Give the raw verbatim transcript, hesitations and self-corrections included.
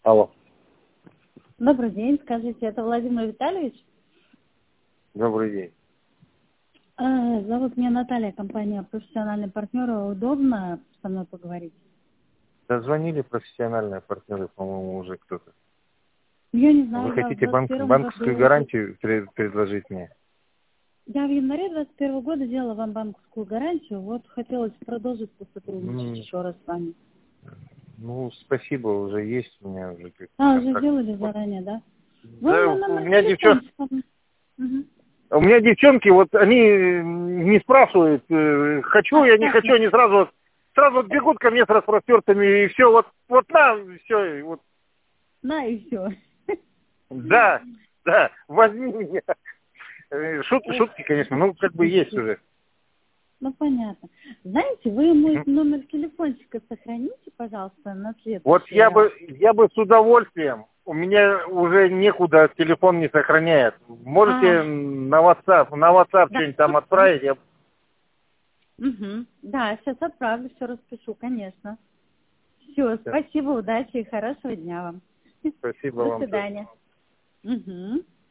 Алло. Добрый день, скажите, это Владимир Витальевич? Добрый день. Э, Зовут меня Наталья, компания «Профессиональные партнеры». Удобно со мной поговорить? Да звонили профессиональные партнеры, по-моему, уже кто-то. Я не знаю, Вы я в хотите двадцать банк, первом банковскую году... гарантию пред- предложить мне? Я в январе двадцать первого года делала вам банковскую гарантию. Вот хотелось продолжить посотрудничать М, еще раз с вами. Ну, спасибо, уже есть у меня уже как А, уже контракт. делали Вот. заранее, да? Вы Да, на у номер меня девчонки, телефончика. Угу. у меня девчонки, вот они не спрашивают, э, хочу А, я, не так, хочу, они сразу, вот- сразу вот бегут ко мне с распростертыми, и все, вот, вот на, все, вот, на и все. да, да, возьми меня. Э, Шут, шутки, конечно, ну, как бы есть уже. Ну, понятно. Знаете, вы мой Мгм. номер телефончика сохраните, пожалуйста, на Вот следующий я раз. бы, я бы с удовольствием, у меня уже некуда, телефон не сохраняет. А, Можете на WhatsApp, на WhatsApp да, что-нибудь там хорошо. отправить? Я... Угу. Да, сейчас отправлю, все распишу, конечно. Все, Всё. спасибо, удачи и хорошего дня вам. Спасибо До вам тоже. свидания. Угу.